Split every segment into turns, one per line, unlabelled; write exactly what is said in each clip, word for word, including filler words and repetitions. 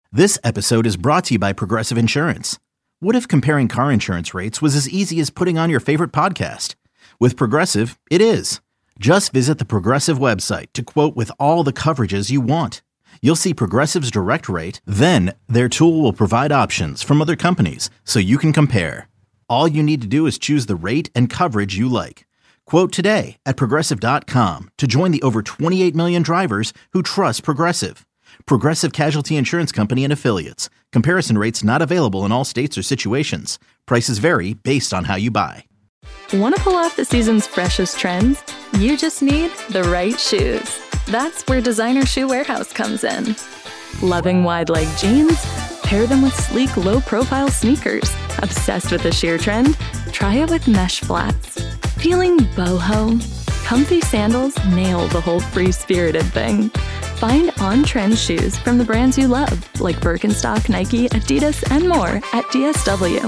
This episode is brought to you by Progressive Insurance. What if comparing car insurance rates was as easy as putting on your favorite podcast? With Progressive, it is. Just visit the Progressive website to quote with all the coverages you want. You'll see Progressive's direct rate, then their tool will provide options from other companies so you can compare. All you need to do is choose the rate and coverage you like. Quote today at progressive dot com to join the over twenty-eight million drivers who trust Progressive. Progressive Casualty Insurance Company and Affiliates. Comparison rates not available in all states or situations. Prices vary based on how you buy.
Want to pull off the season's freshest trends? You just need the right shoes. That's where Designer Shoe Warehouse comes in. Loving wide-leg jeans? Pair them with sleek, low-profile sneakers. Obsessed with the sheer trend? Try it with mesh flats. Feeling boho? Comfy sandals nail the whole free-spirited thing. Find on-trend shoes from the brands you love, like Birkenstock, Nike, Adidas, and more at D S W.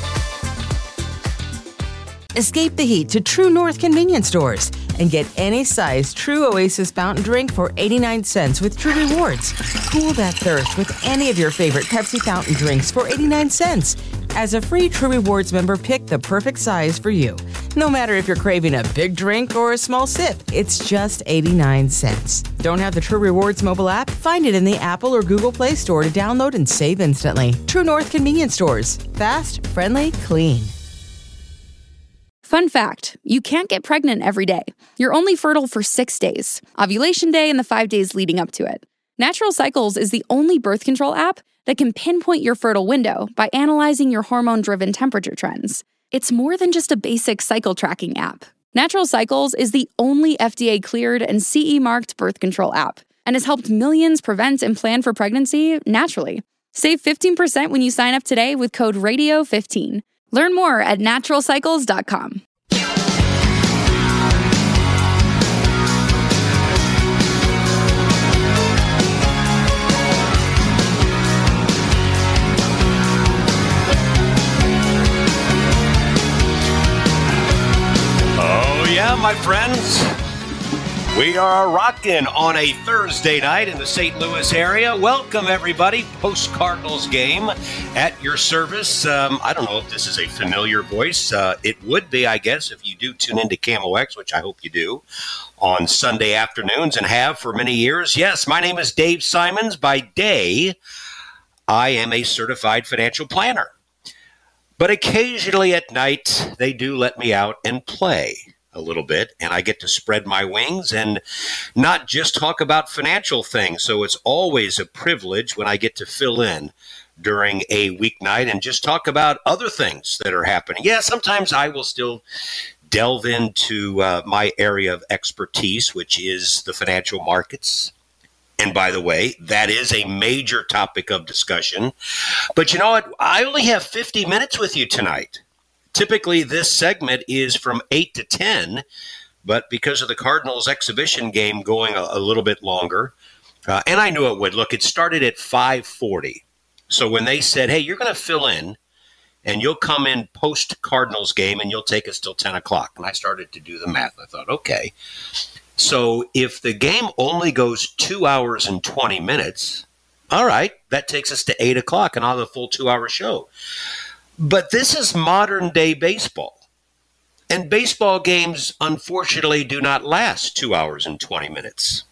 Escape the heat to True North convenience stores and get any size True Oasis fountain drink for eighty-nine cents with True Rewards. Cool that thirst with any of your favorite Pepsi fountain drinks for eighty-nine cents. As a free True Rewards member, pick the perfect size for you. No matter if you're craving a big drink or a small sip, it's just eighty-nine cents. Don't have the True Rewards mobile app? Find it in the Apple or Google Play Store to download and save instantly. True North convenience stores. Fast, friendly, clean.
Fun fact, you can't get pregnant every day. You're only fertile for six days, ovulation day and the five days leading up to it. Natural Cycles is the only birth control app that can pinpoint your fertile window by analyzing your hormone-driven temperature trends. It's more than just a basic cycle tracking app. Natural Cycles is the only F D A-cleared and C E-marked birth control app and has helped millions prevent and plan for pregnancy naturally. Save fifteen percent when you sign up today with code radio fifteen. Learn more at natural cycles dot com.
Oh, yeah, my friends. We are rocking on a Thursday night in the Saint Louis area. Welcome, everybody. Post-Cardinals game at your service. Um, I don't know if this is a familiar voice. Uh, it would be, I guess, if you do tune into K M O X, which I hope you do, on Sunday afternoons and have for many years. Yes, my name is Dave Simons. By day, I am a certified financial planner. But occasionally at night, they do let me out and play a little bit, and I get to spread my wings and not just talk about financial things. So it's always a privilege when I get to fill in during a weeknight and just talk about other things that are happening. Yeah, sometimes I will still delve into uh, my area of expertise, which is the financial markets. And by the way, that is a major topic of discussion. But you know what? I only have fifty minutes with you tonight. Typically, this segment is from eight to ten, but because of the Cardinals exhibition game going a, a little bit longer, uh, and I knew it would. Look, it started at five forty. So when they said, hey, you're going to fill in, and you'll come in post-Cardinals game, and you'll take us till ten o'clock. And I started to do the math. I thought, okay. So if the game only goes two hours and twenty minutes, all right, that takes us to eight o'clock, and I'll have a full two-hour show. But this is modern-day baseball. And baseball games, unfortunately, do not last two hours and twenty minutes.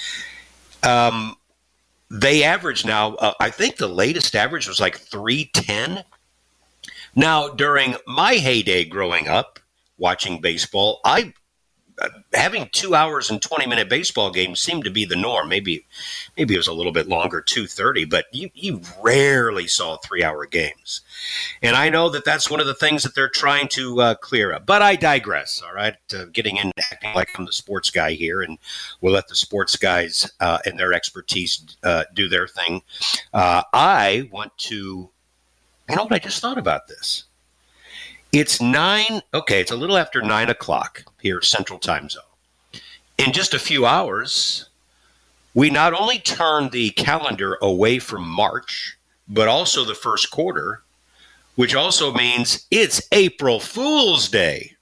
Um, they average now, uh, I think the latest average was like three ten. Now, during my heyday growing up, watching baseball, I uh, having two hours and twenty-minute baseball games seemed to be the norm. Maybe maybe it was a little bit longer, two thirty, but you, you rarely saw three-hour games. And I know that that's one of the things that they're trying to uh, clear up. But I digress, all right? Uh, getting into acting like I'm the sports guy here, and we'll let the sports guys uh, and their expertise uh, do their thing. Uh, I want to, you know what, I just thought about this. It's nine, okay, it's a little after nine o'clock here, Central Time Zone. In just a few hours, we not only turn the calendar away from March, but also the first quarter, which also means it's April Fool's Day.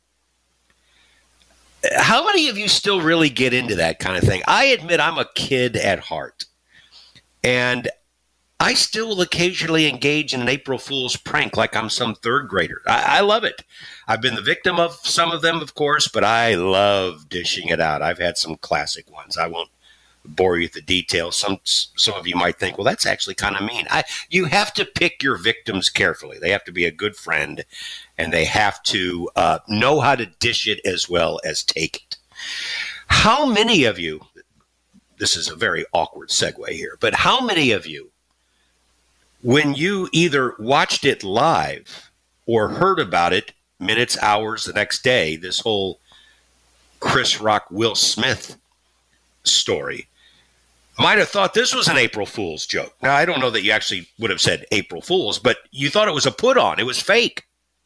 How many of you still really get into that kind of thing? I admit I'm a kid at heart. And I still will occasionally engage in an April Fool's prank like I'm some third grader. I, I love it. I've been the victim of some of them, of course, but I love dishing it out. I've had some classic ones. I won't bore you with the details. Some some of you might think, well, that's actually kind of mean. I, you have to pick your victims carefully. They have to be a good friend, and they have to uh, know how to dish it as well as take it. How many of you, this is a very awkward segue here, but how many of you, when you either watched it live or heard about it minutes, hours the next day, this whole Chris Rock, Will Smith story, might have thought this was an April Fool's joke. Now, I don't know that you actually would have said April Fool's, but you thought it was a put on. It was fake.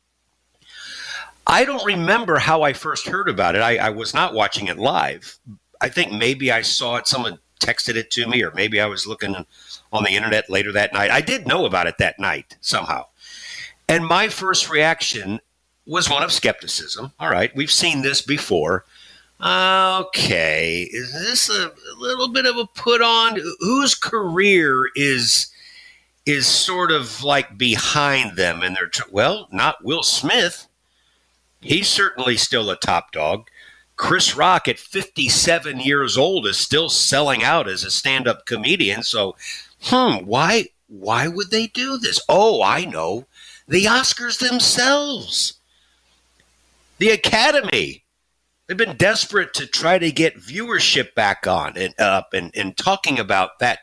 I don't remember how I first heard about it. I, I was not watching it live. I think maybe I saw it. Someone texted it to me, or maybe I was looking on the internet later that night. I did know about it that night somehow. And my first reaction was one of skepticism. All right, we've seen this before. Okay, is this a, a little bit of a put on? Whose career is is sort of like behind them? And they're, tr- well, not Will Smith. He's certainly still a top dog. Chris Rock at fifty-seven years old is still selling out as a stand-up comedian. So, hmm, why why would they do this? Oh, I know. The Oscars themselves. The Academy. They've been desperate to try to get viewership back on and up and, and talking about that.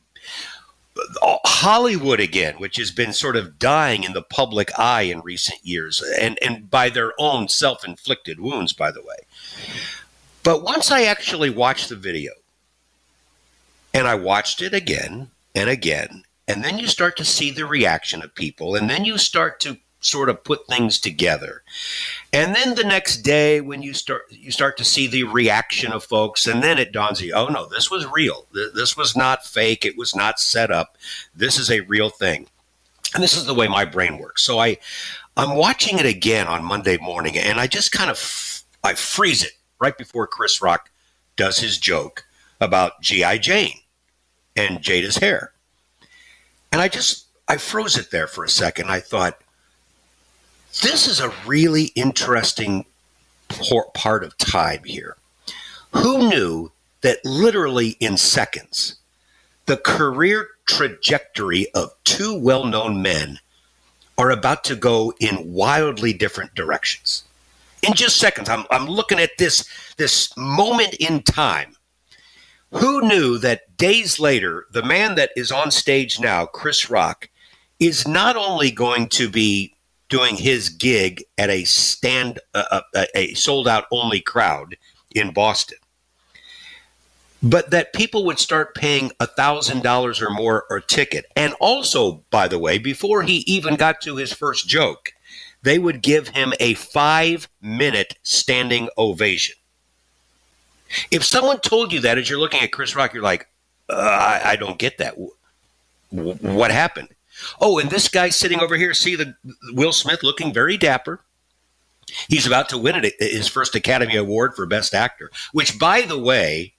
Hollywood again, which has been sort of dying in the public eye in recent years, and, and by their own self-inflicted wounds, by the way. But once I actually watched the video, and I watched it again and again, and then you start to see the reaction of people, and then you start to sort of put things together. And then the next day when you start you start to see the reaction of folks, and then it dawns on you, oh no, this was real. This was not fake. It was not set up. This is a real thing. And this is the way my brain works. So I, I'm watching it again on Monday morning, and I just kind of, I freeze it right before Chris Rock does his joke about G I. Jane and Jada's hair. And I just, I froze it there for a second. I thought, this is a really interesting part of time here. Who knew that literally in seconds, the career trajectory of two well-known men are about to go in wildly different directions? In just seconds, I'm, I'm looking at this, this moment in time. Who knew that days later, the man that is on stage now, Chris Rock, is not only going to be doing his gig at a stand, uh, a, a sold out only crowd in Boston, but that people would start paying a thousand dollars or more a ticket. And also, by the way, before he even got to his first joke, they would give him a five minute standing ovation. If someone told you that as you're looking at Chris Rock, you're like, uh, I, I don't get that. W- what happened? Oh, and this guy sitting over here, see the Will Smith looking very dapper. He's about to win it, his first Academy Award for Best Actor, which, by the way,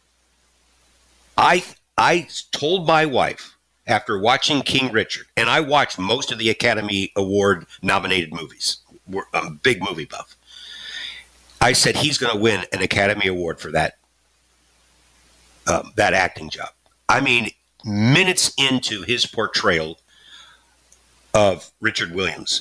I I told my wife after watching King Richard, and I watched most of the Academy Award nominated movies. I'm a big movie buff. I said he's going to win an Academy Award for that um, that acting job. I mean, minutes into his portrayal of Richard Williams,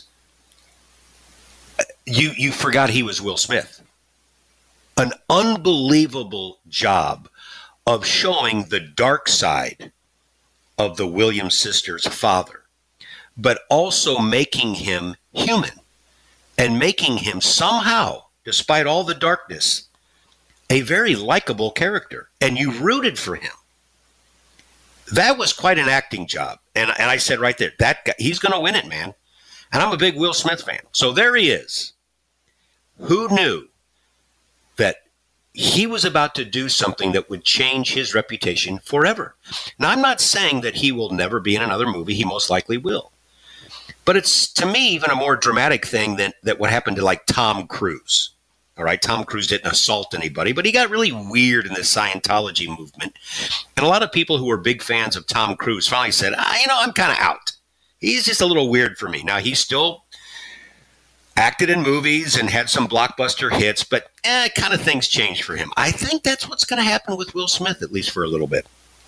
you you forgot he was Will Smith. An unbelievable job of showing the dark side of the Williams sisters' father, but also making him human and making him somehow, despite all the darkness, a very likable character, and you rooted for him. That was quite an acting job. And, and I said right there, that guy, he's going to win it, man. And I'm a big Will Smith fan. So there he is. Who knew that he was about to do something that would change his reputation forever? Now, I'm not saying that he will never be in another movie. He most likely will. But it's, to me, even a more dramatic thing than that what happened to, like, Tom Cruise. All right, Tom Cruise didn't assault anybody, but he got really weird in the Scientology movement. And a lot of people who were big fans of Tom Cruise finally said, ah, you know, I'm kind of out. He's just a little weird for me. Now, he still acted in movies and had some blockbuster hits, but eh, kind of things changed for him. I think that's what's going to happen with Will Smith, at least for a little bit.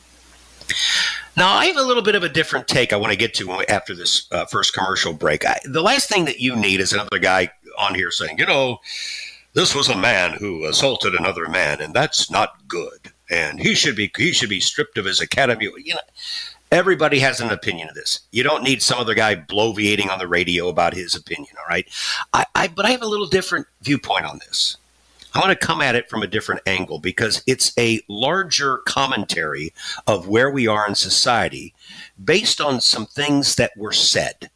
Now, I have a little bit of a different take I want to get to after this uh, first commercial break. I, the last thing that you need is another guy on here saying, you know, this was a man who assaulted another man, and that's not good. And he should be he should be stripped of his academy. You know, everybody has an opinion of this. You don't need some other guy bloviating on the radio about his opinion, all right? I, I but I have a little different viewpoint on this. I want to come at it from a different angle because it's a larger commentary of where we are in society based on some things that were said.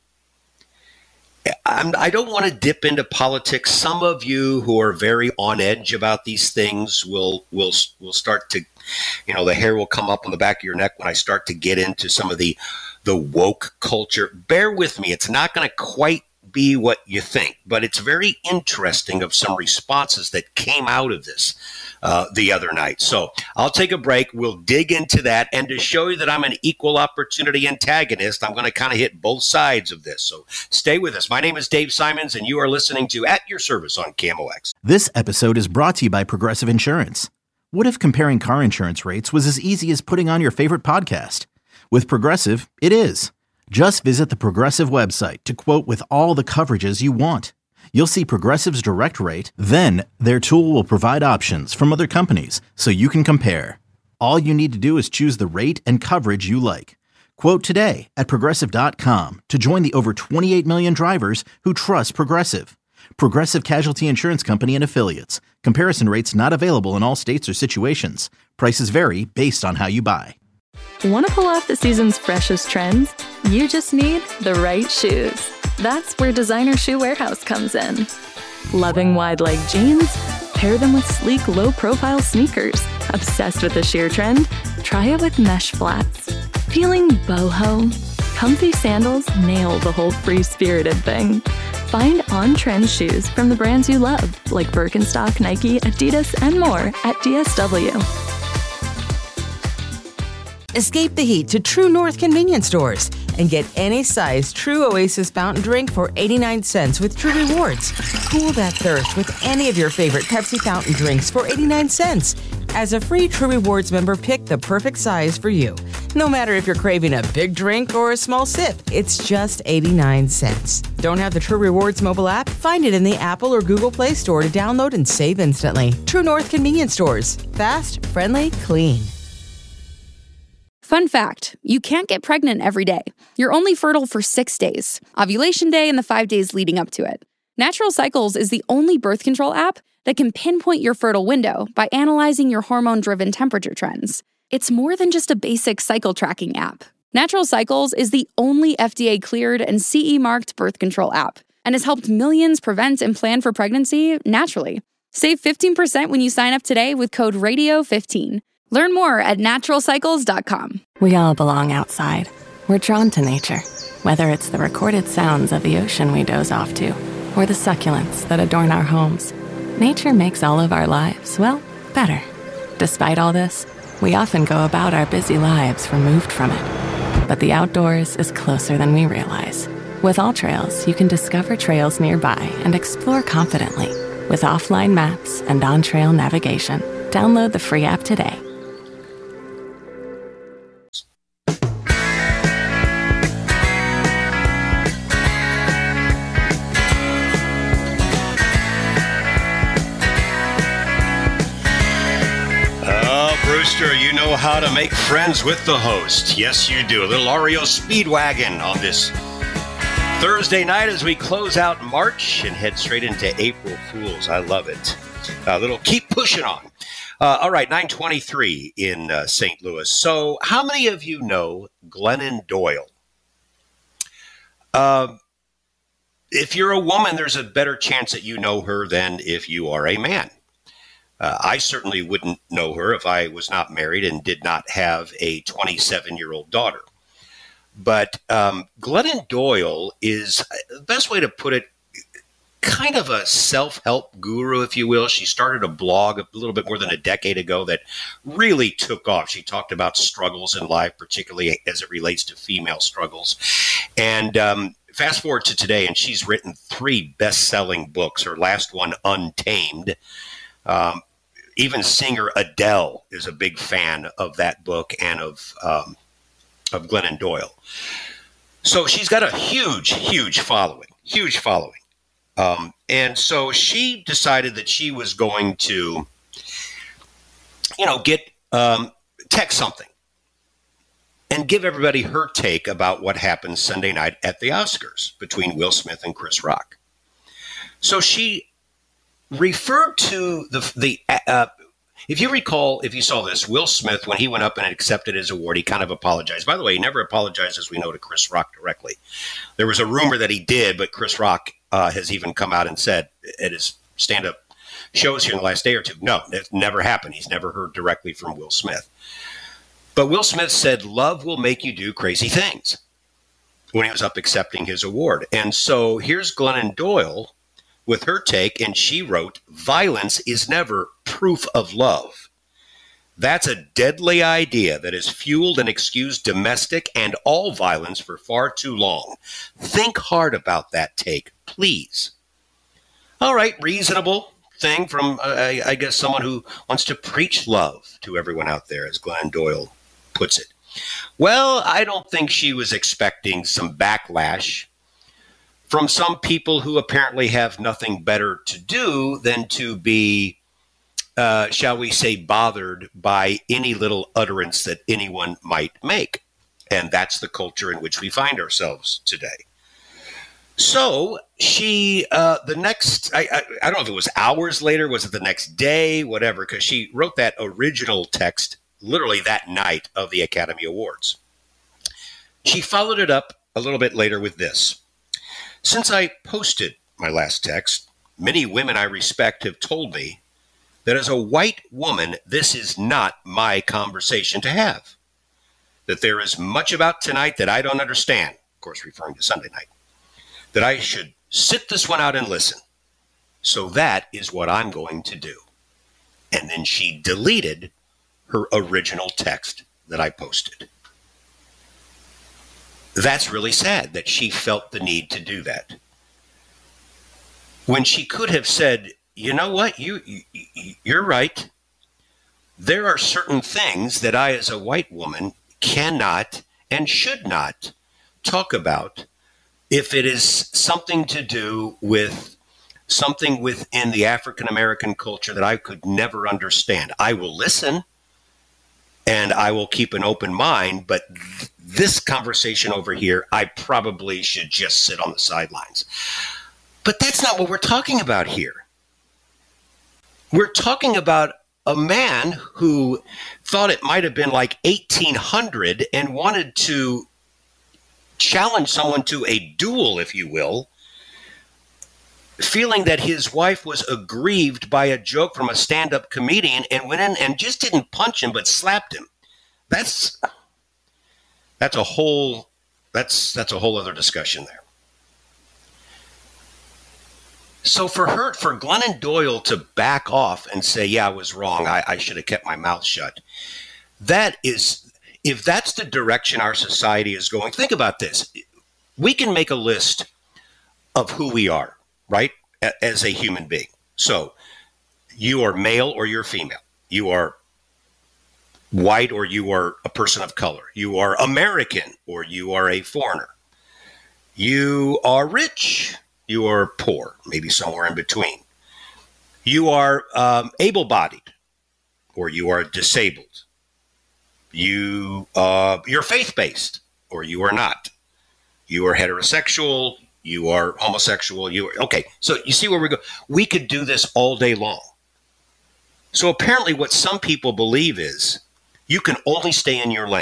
I'm, I don't want to dip into politics. Some of you who are very on edge about these things will will will start to, you know, the hair will come up on the back of your neck when I start to get into some of the the woke culture. Bear with me. It's not going to quite be what you think, but it's very interesting of some responses that came out of this uh, the other night. So I'll take a break. We'll dig into that. And to show you that I'm an equal opportunity antagonist, I'm going to kind of hit both sides of this. So stay with us. My name is Dave Simons, and you are listening to At Your Service on K M O X.
This episode is brought to you by Progressive Insurance. What if comparing car insurance rates was as easy as putting on your favorite podcast? With Progressive, it is. Just visit the Progressive website to quote with all the coverages you want. You'll see Progressive's direct rate, then their tool will provide options from other companies so you can compare. All you need to do is choose the rate and coverage you like. Quote today at Progressive dot com to join the over twenty-eight million drivers who trust Progressive. Progressive Casualty Insurance Company and Affiliates. Comparison rates not available in all states or situations. Prices vary based on how you buy.
Want to pull off the season's freshest trends? You just need the right shoes. That's where Designer Shoe Warehouse comes in. Loving wide leg jeans? Pair them with sleek, low-profile sneakers. Obsessed with the sheer trend? Try it with mesh flats. Feeling boho? Comfy sandals nail the whole free-spirited thing. Find on-trend shoes from the brands you love, like Birkenstock, Nike, Adidas, and more at D S W.
Escape the heat to True North convenience stores and get any size True Oasis fountain drink for eighty-nine cents with True Rewards. Cool that thirst with any of your favorite Pepsi fountain drinks for eighty-nine cents. As a free True Rewards member, pick the perfect size for you. No matter if you're craving a big drink or a small sip, it's just eighty-nine cents. Don't have the True Rewards mobile app? Find it in the Apple or Google Play Store to download and save instantly. True North convenience stores. Fast, friendly, clean.
Fun fact, you can't get pregnant every day. You're only fertile for six days, ovulation day and the five days leading up to it. Natural Cycles is the only birth control app that can pinpoint your fertile window by analyzing your hormone-driven temperature trends. It's more than just a basic cycle tracking app. Natural Cycles is the only F D A-cleared and C E-marked birth control app and has helped millions prevent and plan for pregnancy naturally. Save fifteen percent when you sign up today with code radio fifteen. Learn more at natural cycles dot com.
We all belong outside. We're drawn to nature, whether it's the recorded sounds of the ocean we doze off to, or the succulents that adorn our homes. Nature makes all of our lives, well, better. Despite all this, we often go about our busy lives removed from it. But the outdoors is closer than we realize. With AllTrails, you can discover trails nearby and explore confidently. With offline maps and on-trail navigation, download the free app today.
Brewster, you know how to make friends with the host. Yes, you do. A little R E O Speedwagon on this Thursday night as we close out March and head straight into April Fools. I love it. A little keep pushing on. Uh, all right, nine twenty-three in uh, Saint Louis. So how many of you know Glennon Doyle? Uh, if you're a woman, there's a better chance that you know her than if you are a man. Uh, I certainly wouldn't know her if I was not married and did not have a twenty-seven-year-old daughter. But um, Glennon Doyle is, the best way to put it, kind of a self-help guru, if you will. She started a blog a little bit more than a decade ago that really took off. She talked about struggles in life, particularly as it relates to female struggles. And um, fast forward to today, and she's written three best-selling books. Her last one, Untamed. Um, even singer Adele is a big fan of that book and of um, of Glennon Doyle. So she's got a huge, huge following, huge following. Um, and so she decided that she was going to, you know, get, um, text something and give everybody her take about what happened Sunday night at the Oscars between Will Smith and Chris Rock. So she referred to the, the, uh, if you recall, if you saw this, Will Smith, when he went up and accepted his award, he kind of apologized. By the way, he never apologized, as we know, to Chris Rock directly. There was a rumor that he did, but Chris Rock uh, has even come out and said at his stand-up shows here in the last day or two, no, it never happened. He's never heard directly from Will Smith. But Will Smith said, love will make you do crazy things when he was up accepting his award. And so here's Glennon Doyle with her take, and she wrote, violence is never proof of love. That's a deadly idea that has fueled and excused domestic and all violence for far too long. Think hard about that take, please. All right, reasonable thing from, uh, I, I guess, someone who wants to preach love to everyone out there, as Glennon Doyle puts it. Well, I don't think she was expecting some backlash from some people who apparently have nothing better to do than to be, uh, shall we say, bothered by any little utterance that anyone might make. And that's the culture in which we find ourselves today. So she, uh, the next, I, I, I don't know if it was hours later, was it the next day, whatever, because she wrote that original text literally that night of the Academy Awards. She followed it up a little bit later with this. Since I posted my last text, many women I respect have told me that as a white woman, this is not my conversation to have. That there is much about tonight that I don't understand, of course, referring to Sunday night, that I should sit this one out and listen. So that is what I'm going to do. And then she deleted her original text that I posted. That's really sad that she felt the need to do that. When she could have said, you know what, you, you, you're right. There are certain things that I, as a white woman, cannot and should not talk about if it is something to do with something within the African American culture that I could never understand. I will listen and I will keep an open mind, but th- this conversation over here, I probably should just sit on the sidelines. But that's not what we're talking about here. We're talking about a man who thought it might have been like eighteen hundred and wanted to challenge someone to a duel, if you will, feeling that his wife was aggrieved by a joke from a stand-up comedian and went in and just didn't punch him but slapped him. That's that's a whole that's that's a whole other discussion there. So for her, for Glennon Doyle to back off and say, yeah, I was wrong, I, I should have kept my mouth shut. That is, if that's the direction our society is going, think about this. We can make a list of who we are, right, as a human being. So you are male or you're female. You are white or you are a person of color. You are American or you are a foreigner. You are rich. You are poor, maybe somewhere in between. You are um, able-bodied or you are disabled. You, uh, you're faith-based or you are not. You are heterosexual. You are homosexual. You are, okay, so you see where we go. We could do this all day long. So apparently what some people believe is you can only stay in your lane.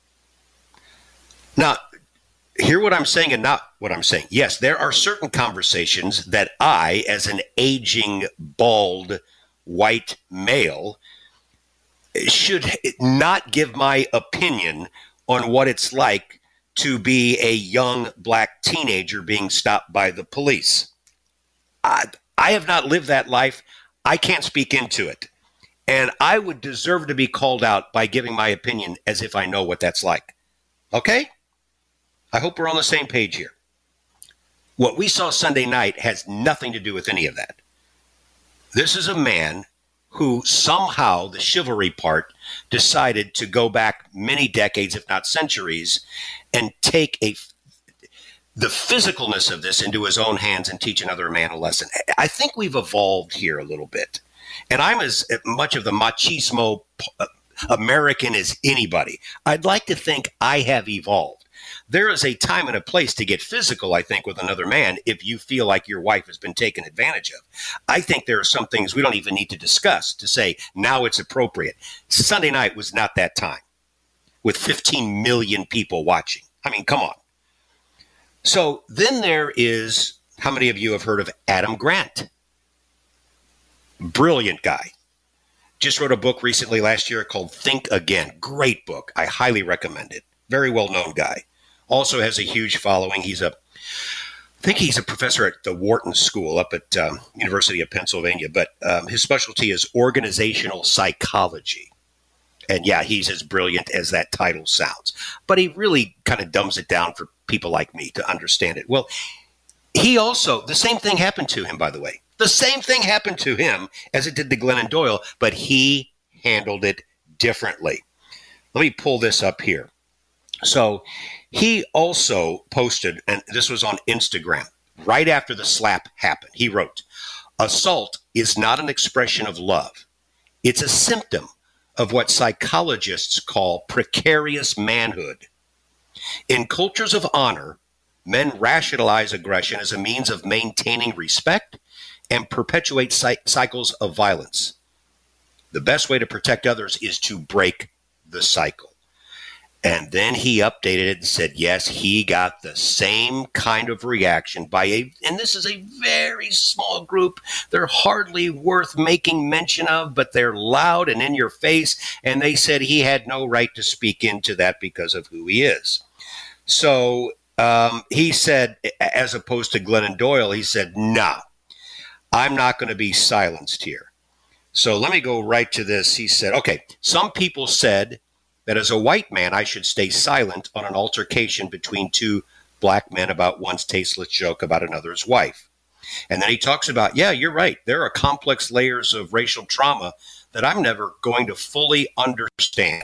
Now, hear what I'm saying and not what I'm saying. Yes, there are certain conversations that I, as an aging, bald, white male, should not give my opinion on what it's like to be a young black teenager being stopped by the police. I, I have not lived that life. I can't speak into it. And I would deserve to be called out by giving my opinion as if I know what that's like. Okay? I hope we're on the same page here. What we saw Sunday night has nothing to do with any of that. This is a man who somehow, the chivalry part, decided to go back many decades, if not centuries, and take a the physicalness of this into his own hands and teach another man a lesson. I think we've evolved here a little bit. And I'm as much of the machismo American as anybody. I'd like to think I have evolved. There is a time and a place to get physical, I think, with another man if you feel like your wife has been taken advantage of. I think there are some things we don't even need to discuss to say, now it's appropriate. Sunday night was not that time with fifteen million people watching. I mean, come on. So then there is, how many of you have heard of Adam Grant? Brilliant guy. Just wrote a book recently last year called Think Again. Great book. I highly recommend it. Very well-known guy. Also has a huge following. He's a, I think he's a professor at the Wharton School up at um, University of Pennsylvania, but um, his specialty is organizational psychology. And yeah, he's as brilliant as that title sounds. But he really kind of dumbs it down for people like me to understand it. Well, he also, the same thing happened to him, by the way. The same thing happened to him as it did to Glennon Doyle, but he handled it differently. Let me pull this up here. So he also posted, and this was on Instagram, right after the slap happened. He wrote, "Assault is not an expression of love. It's a symptom of what psychologists call precarious manhood. In cultures of honor, men rationalize aggression as a means of maintaining respect and perpetuate cy- cycles of violence. The best way to protect others is to break the cycle." And then he updated it and said, yes, he got the same kind of reaction by a, and this is a very small group. They're hardly worth making mention of, but they're loud and in your face. And they said he had no right to speak into that because of who he is. So um, he said, as opposed to Glennon Doyle, he said, no, I'm not going to be silenced here. So let me go right to this. He said, okay, some people said that as a white man, I should stay silent on an altercation between two black men about one's tasteless joke about another's wife. And then he talks about, yeah, you're right. There are complex layers of racial trauma that I'm never going to fully understand.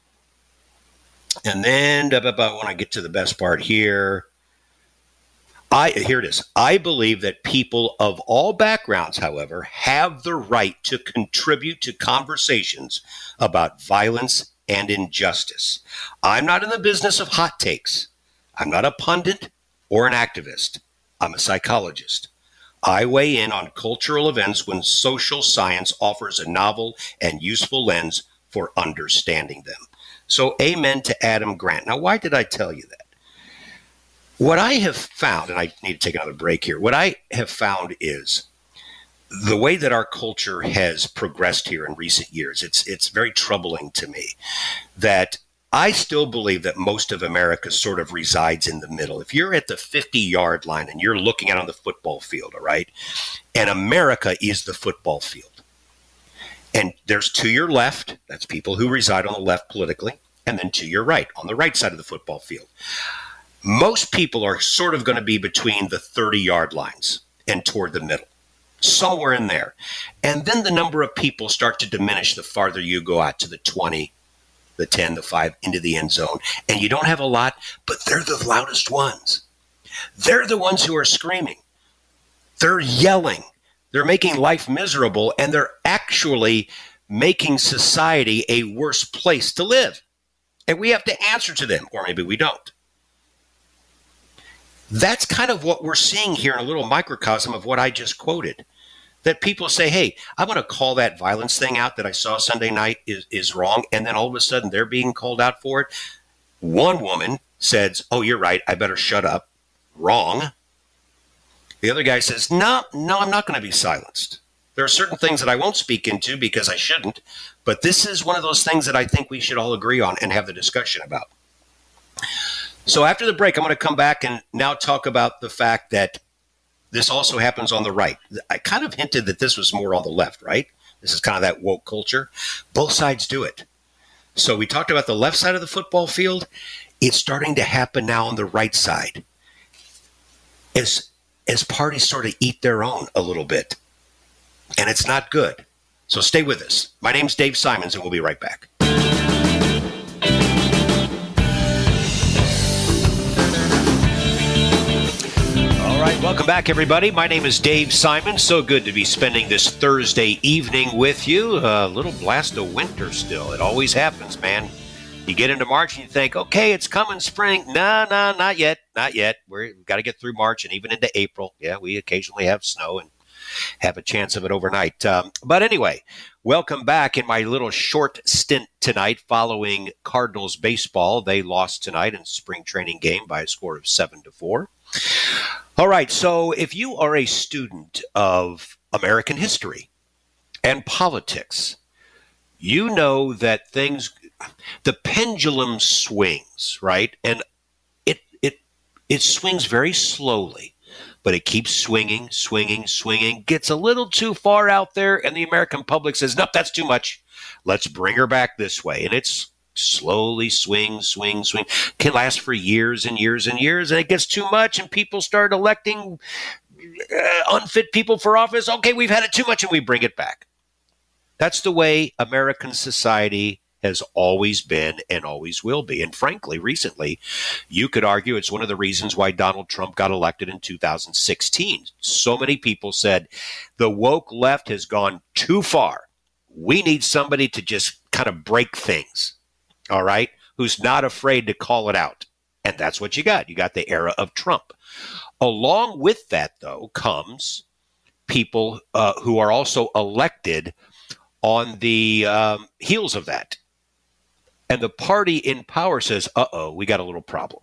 And then when I get to the best part here, I here it is. I believe that people of all backgrounds, however, have the right to contribute to conversations about violence and injustice. I'm not in the business of hot takes. I'm not a pundit or an activist. I'm a psychologist. I weigh in on cultural events when social science offers a novel and useful lens for understanding them. So amen to Adam Grant. Now, why did I tell you that? What I have found, and I need to take another break here, what I have found is the way that our culture has progressed here in recent years, it's it's very troubling to me that I still believe that most of America sort of resides in the middle. If you're at the fifty-yard line and you're looking out on the football field, all right, and America is the football field, and there's to your left, that's people who reside on the left politically, and then to your right, on the right side of the football field. Most people are sort of going to be between the thirty-yard lines and toward the middle. Somewhere in there. And then the number of people start to diminish the farther you go out to the twenty, the ten, the five, into the end zone. And you don't have a lot, but they're the loudest ones. They're the ones who are screaming. They're yelling. They're making life miserable, and they're actually making society a worse place to live. And we have to answer to them, or maybe we don't. That's kind of what we're seeing here in a little microcosm of what I just quoted. That people say, hey, I'm going to call that violence thing out that I saw Sunday night is, is wrong. And then all of a sudden they're being called out for it. One woman says, oh, you're right. I better shut up. Wrong. The other guy says, no, no, I'm not going to be silenced. There are certain things that I won't speak into because I shouldn't. But this is one of those things that I think we should all agree on and have the discussion about. So after the break, I'm going to come back and now talk about the fact that this also happens on the right. I kind of hinted that this was more on the left, right? This is kind of that woke culture. Both sides do it. So we talked about the left side of the football field. It's starting to happen now on the right side. As, as parties sort of eat their own a little bit. And it's not good. So stay with us. My name's Dave Simons, and we'll be right back. All right, welcome back, everybody. My name is Dave Simons. So good to be spending this Thursday evening with you. A little blast of winter still. It always happens, man. You get into March and you think, okay, it's coming spring. No, no, not yet. Not yet. We're, we've got to get through March and even into April. Yeah, we occasionally have snow and have a chance of it overnight. Um, but anyway, welcome back in my little short stint tonight following Cardinals baseball. They lost tonight in spring training game by a score of seven to four. All right, so if you are a student of American history and politics, you know that things, the pendulum swings, right? And it it it swings very slowly, but it keeps swinging, swinging, swinging, gets a little too far out there, and the American public says, nope, that's too much. Let's bring her back this way. And it's slowly swing, swing, swing, can last for years and years and years, and it gets too much, and people start electing uh, unfit people for office. Okay, we've had it too much, and we bring it back. That's the way American society has always been and always will be. And frankly, recently, you could argue it's one of the reasons why Donald Trump got elected in two thousand sixteen. So many people said the woke left has gone too far. We need somebody to just kind of break things, all right, who's not afraid to call it out. And that's what you got. You got the era of Trump. Along with that, though, comes people uh, who are also elected on the um, heels of that. And the party in power says, uh-oh, we got a little problem.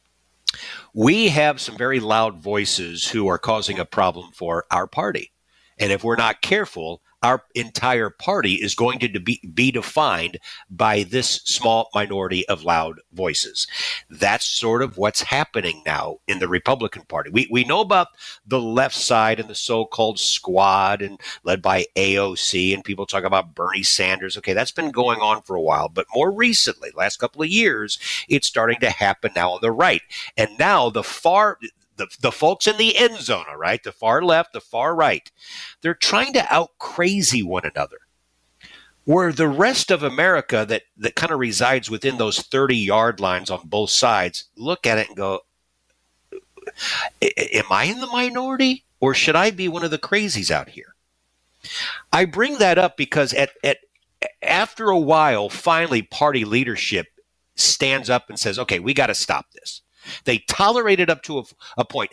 We have some very loud voices who are causing a problem for our party. And if we're not careful, our entire party is going to be, be defined by this small minority of loud voices. That's sort of what's happening now in the Republican Party. We we know about the left side and the so-called squad and led by A O C, and people talk about Bernie Sanders. Okay, that's been going on for a while. But more recently, last couple of years, it's starting to happen now on the right. And now the far... The, the folks in the end zone, all right, the far left, the far right, they're trying to out crazy one another. Where the rest of America that, that kind of resides within those thirty yard lines on both sides, look at it and go, am I in the minority or should I be one of the crazies out here? I bring that up because at, at after a while, finally party leadership stands up and says, okay, we got to stop this. They tolerate it up to a, a point.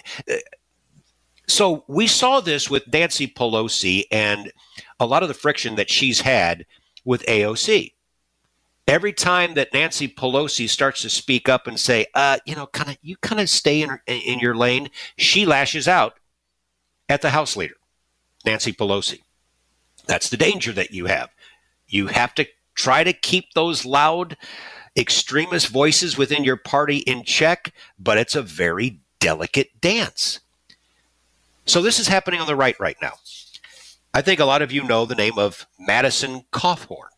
So we saw this with Nancy Pelosi and a lot of the friction that she's had with A O C. Every time that Nancy Pelosi starts to speak up and say, uh, you know, kind of, you kind of stay in, in your lane, she lashes out at the House leader, Nancy Pelosi. That's the danger that you have. You have to try to keep those loud extremist voices within your party in check, but it's a very delicate dance. So this is happening on the right right now. I think a lot of you know the name of Madison Cawthorn,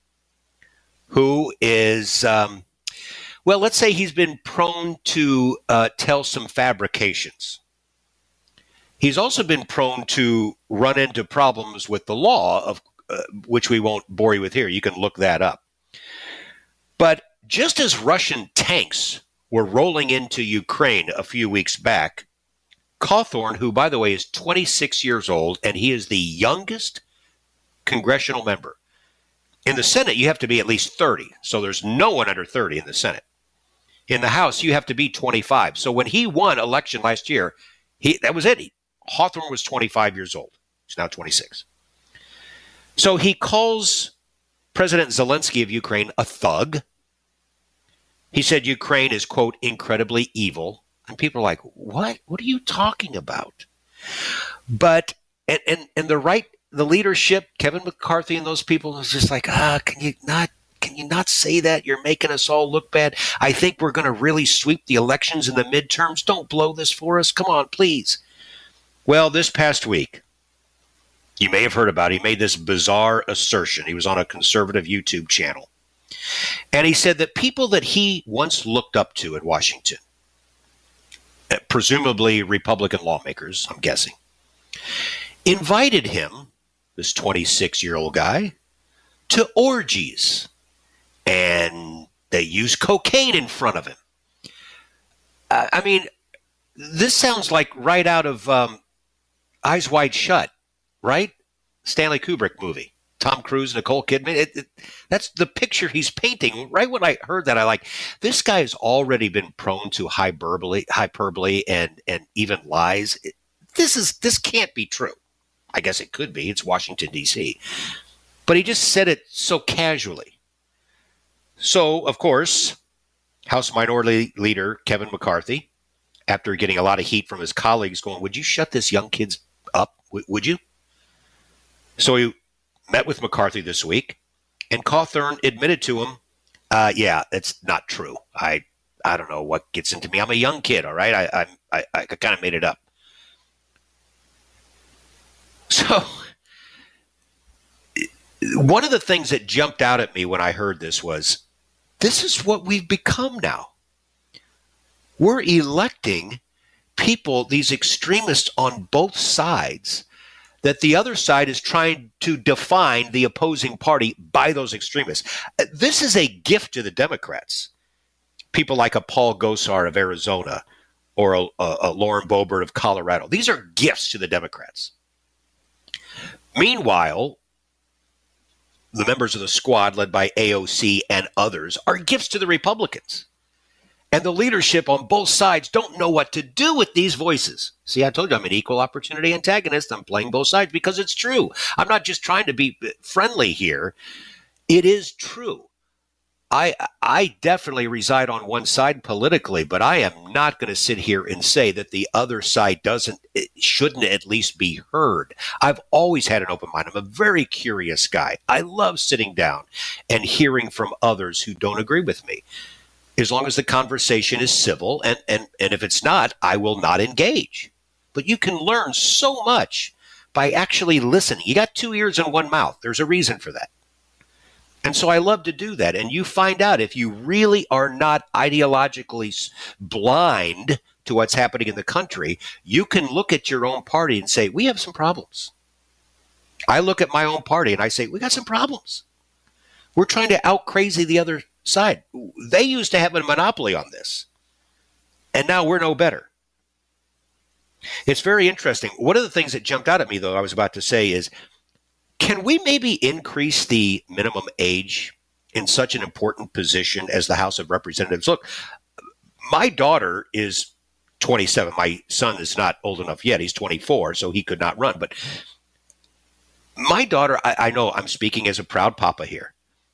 who is, um, well, let's say he's been prone to uh, tell some fabrications. He's also been prone to run into problems with the law, of uh, which we won't bore you with here. You can look that up. But just as Russian tanks were rolling into Ukraine a few weeks back, Cawthorn, who, by the way, is twenty-six years old, and he is the youngest congressional member. In the Senate, you have to be at least thirty, so there's no one under thirty in the Senate. In the House, you have to be twenty-five. So when he won election last year, he that was it. He, Cawthorn was twenty-five years old. He's now twenty-six. So he calls President Zelensky of Ukraine a thug. He said Ukraine is, quote, incredibly evil. And people are like, what? What are you talking about? But, and, and, and the right, the leadership, Kevin McCarthy and those people was just like, ah, can you not, can you not say that? You're making us all look bad. I think we're going to really sweep the elections and the midterms. Don't blow this for us. Come on, please. Well, this past week, you may have heard about it. He made this bizarre assertion. He was on a conservative YouTube channel. And he said that people that he once looked up to in Washington, presumably Republican lawmakers, I'm guessing, invited him, this twenty-six-year-old guy, to orgies. And they used cocaine in front of him. Uh, I mean, this sounds like right out of um, Eyes Wide Shut, right? Stanley Kubrick movie. Tom Cruise, Nicole Kidman. It, it, that's the picture he's painting. Right when I heard that, I like, this guy has already been prone to hyperbole, hyperbole and, and even lies. It, this is this can't be true. I guess it could be. It's Washington, D C But he just said it so casually. So, of course, House Minority Leader Kevin McCarthy, after getting a lot of heat from his colleagues going, would you shut this young kid up? W- would you? So he met with McCarthy this week, and Cawthorn admitted to him, uh, yeah, it's not true. I I don't know what gets into me. I'm a young kid, all right? I I, I, I kind of made it up. So one of the things that jumped out at me when I heard this was, this is what we've become now. We're electing people, these extremists on both sides, that the other side is trying to define the opposing party by those extremists. This is a gift to the Democrats. People like a Paul Gosar of Arizona or a, a, a Lauren Boebert of Colorado. These are gifts to the Democrats. Meanwhile, the members of the squad led by A O C and others are gifts to the Republicans. And the leadership on both sides don't know what to do with these voices. See, I told you I'm an equal opportunity antagonist. I'm playing both sides because it's true. I'm not just trying to be friendly here. It is true. I I definitely reside on one side politically, but I am not going to sit here and say that the other side doesn't, it shouldn't at least be heard. I've always had an open mind. I'm a very curious guy. I love sitting down and hearing from others who don't agree with me, as long as the conversation is civil, and, and, and if it's not, I will not engage. But you can learn so much by actually listening. You got two ears and one mouth. There's a reason for that. And so I love to do that. And you find out if you really are not ideologically blind to what's happening in the country, you can look at your own party and say, we have some problems. I look at my own party and I say, we got some problems. We're trying to out crazy the other side. They used to have a monopoly on this, and now we're no better. It's very interesting. One of the things that jumped out at me, though, I was about to say is, can we maybe increase the minimum age in such an important position as the House of Representatives? Look, my daughter is twenty-seven. My son is not old enough yet. He's twenty-four, so he could not run. But my daughter, I, I know I'm speaking as a proud papa here.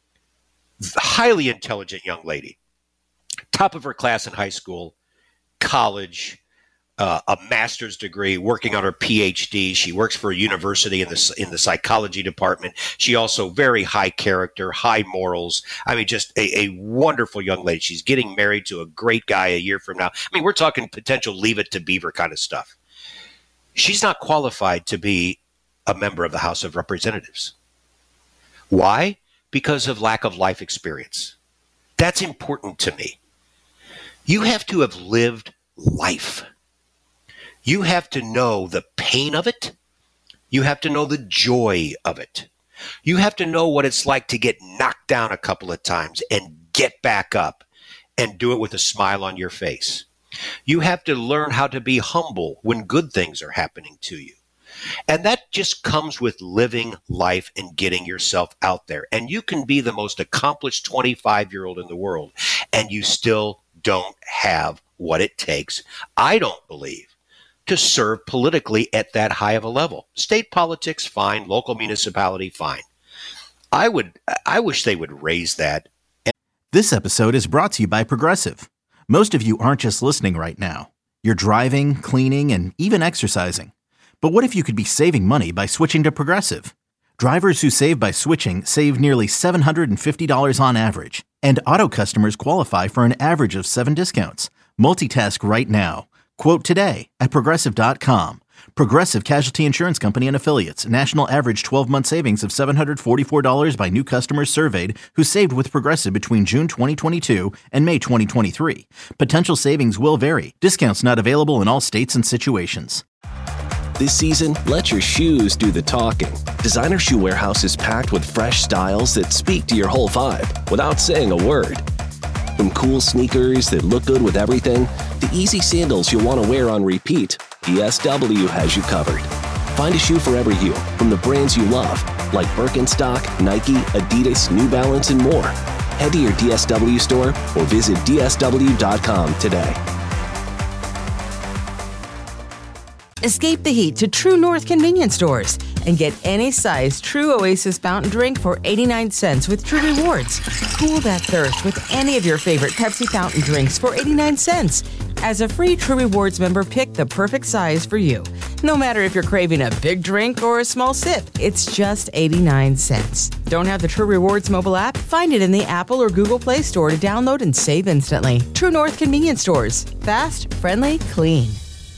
Highly intelligent young lady, top of her class in high school, college, uh, a master's degree, working on her P H D. She works for a university in the in the psychology department. She also very high character, high morals. I mean, just a, a wonderful young lady. She's getting married to a great guy a year from now. I mean, we're talking potential Leave It to Beaver kind of stuff. She's not qualified to be a member of the House of Representatives. Why? Because of lack of life experience. That's important to me. You have to have lived life. You have to know the pain of it. You have to know the joy of it. You have to know what it's like to get knocked down a couple of times and get back up and do it with a smile on your face. You have to learn how to be humble when good things are happening to you. And that just comes with living life and getting yourself out there. And you can be the most accomplished twenty-five-year-old in the world, and you still don't have what it takes, I don't believe, to serve politically at that high of a level. State politics, fine. Local municipality, fine. I would, I wish they would raise that.
This episode is brought to you by Progressive. Most of you aren't just listening right now. You're driving, cleaning, and even exercising. But what if you could be saving money by switching to Progressive? Drivers who save by switching save nearly seven hundred fifty dollars on average, and auto customers qualify for an average of seven discounts. Multitask right now. Quote today at Progressive dot com. Progressive Casualty Insurance Company and Affiliates. National average twelve-month savings of seven hundred forty-four dollars by new customers surveyed who saved with Progressive between June twenty twenty-two and May twenty twenty-three. Potential savings will vary. Discounts not available in all states and situations.
This season, let your shoes do the talking. Designer Shoe Warehouse is packed with fresh styles that speak to your whole vibe without saying a word. From cool sneakers that look good with everything, to easy sandals you'll want to wear on repeat, D S W has you covered. Find a shoe for every you from the brands you love, like Birkenstock, Nike, Adidas, New Balance, and more. Head to your D S W store or visit D S W dot com today.
Escape the heat to True North convenience stores and get any size True Oasis fountain drink for eighty-nine cents with True Rewards. Cool that thirst with any of your favorite Pepsi fountain drinks for eighty-nine cents. As a free True Rewards member, pick the perfect size for you. No matter if you're craving a big drink or a small sip, it's just eighty-nine cents. Don't have the True Rewards mobile app? Find it in the Apple or Google Play Store to download and save instantly. True North convenience stores. Fast, friendly, clean.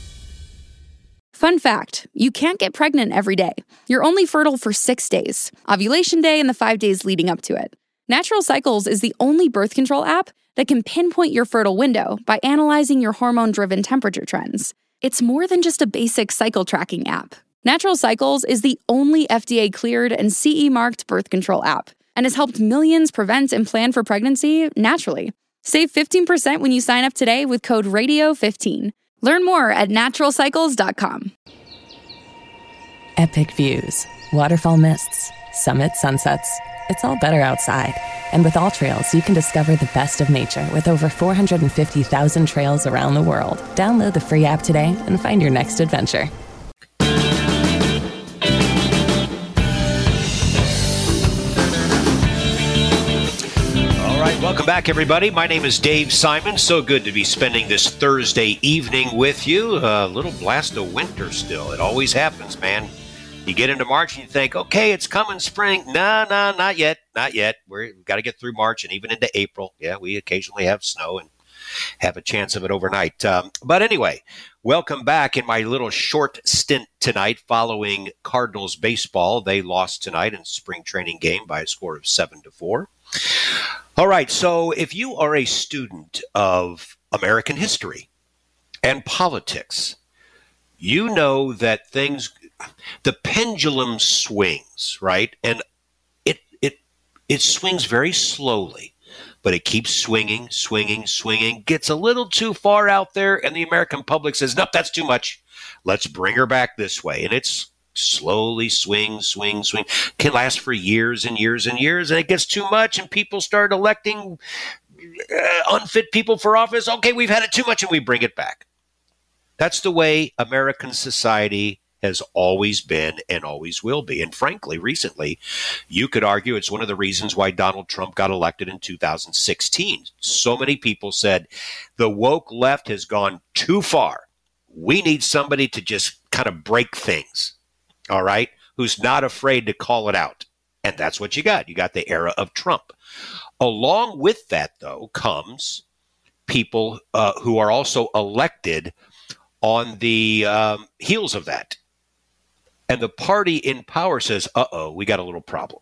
Fun fact, you can't get pregnant every day. You're only fertile for six days, ovulation day and the five days leading up to it. Natural Cycles is the only birth control app that can pinpoint your fertile window by analyzing your hormone-driven temperature trends. It's more than just a basic cycle tracking app. Natural Cycles is the only F D A-cleared and C E-marked birth control app and has helped millions prevent and plan for pregnancy naturally. Save fifteen percent when you sign up today with code radio fifteen. Learn more at natural cycles dot com.
Epic views, waterfall mists, summit sunsets. It's all better outside. And with All Trails, you can discover the best of nature with over four hundred fifty thousand trails around the world. Download the free app today and find your next adventure.
All right, welcome back, everybody. My name is Dave Simon. So good to be spending this Thursday evening with you. A little blast of winter still. It always happens, man. You get into March and you think, okay, it's coming spring. No, no, not yet. Not yet. We're, we've got to get through March and even into April. Yeah, we occasionally have snow and have a chance of it overnight. Um, but anyway, welcome back in my little short stint tonight following Cardinals baseball. They lost tonight in spring training game by a score of seven to four. All right, so if you are a student of American history and politics, you know that things, the pendulum swings, right? And it it it swings very slowly, but it keeps swinging, swinging, swinging, gets a little too far out there, and the American public says, nope, that's too much. Let's bring her back this way. And it's slowly swing, swing, swing, can last for years and years and years, and it gets too much, and people start electing uh, unfit people for office. Okay, we've had it too much, and we bring it back. That's the way American society has always been and always will be. And frankly, recently, you could argue it's one of the reasons why Donald Trump got elected in two thousand sixteen. So many people said the woke left has gone too far. We need somebody to just kind of break things. All right, who's not afraid to call it out. And that's what you got. You got the era of Trump. Along with that, though, comes people uh, who are also elected on the um, heels of that. And the party in power says, uh-oh, we got a little problem.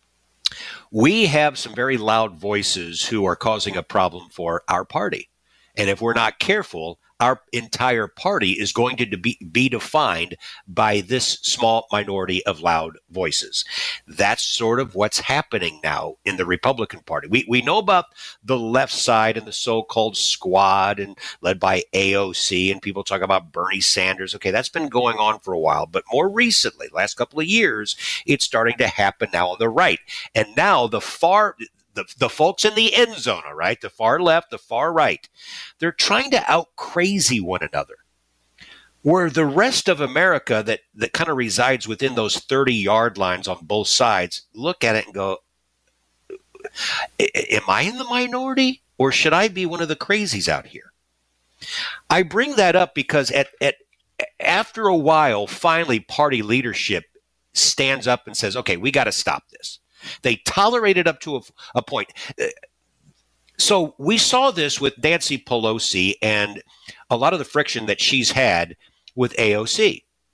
We have some very loud voices who are causing a problem for our party. And if we're not careful, our entire party is going to be, be defined by this small minority of loud voices. That's sort of what's happening now in the Republican Party. We we know about the left side and the so-called squad and led by A O C, and people talk about Bernie Sanders. Okay, that's been going on for a while. But more recently, last couple of years, it's starting to happen now on the right. And now the far... The, the folks in the end zone, all right, the far left, the far right, they're trying to out crazy one another. Where the rest of America that, that kind of resides within those thirty yard lines on both sides, look at it and go, am I in the minority or should I be one of the crazies out here? I bring that up because at, at after a while, finally party leadership stands up and says, okay, we got to stop this. They tolerate it up to a, a point. So we saw this with Nancy Pelosi and a lot of the friction that she's had with A O C.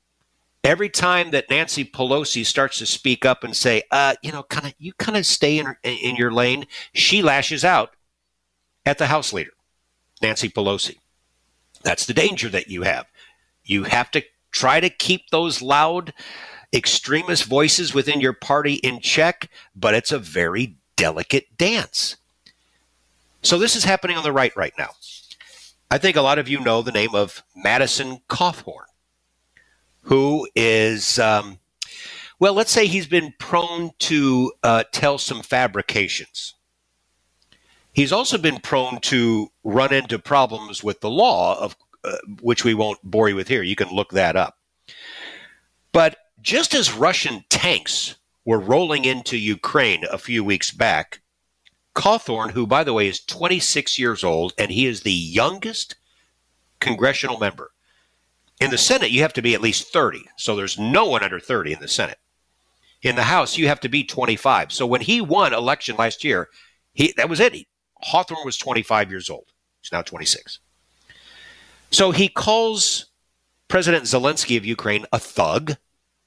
Every time that Nancy Pelosi starts to speak up and say, uh, you know, kind of, you kind of stay in, in your lane, she lashes out at the House leader, Nancy Pelosi. That's the danger that you have. You have to try to keep those loud extremist voices within your party in check, but it's a very delicate dance. So this is happening on the right right now. I think a lot of you know the name of Madison Cawthorn, who is, um, well, let's say he's been prone to uh, tell some fabrications. He's also been prone to run into problems with the law, of uh, which we won't bore you with here. You can look that up. But just as Russian tanks were rolling into Ukraine a few weeks back, Cawthorn, who, by the way, is twenty-six years old, and he is the youngest congressional member. In the Senate, you have to be at least thirty, so there's no one under thirty in the Senate. In the House, you have to be twenty-five. So when he won election last year, he that was it. He, Cawthorn was twenty-five years old. He's now twenty-six. So he calls President Zelensky of Ukraine a thug.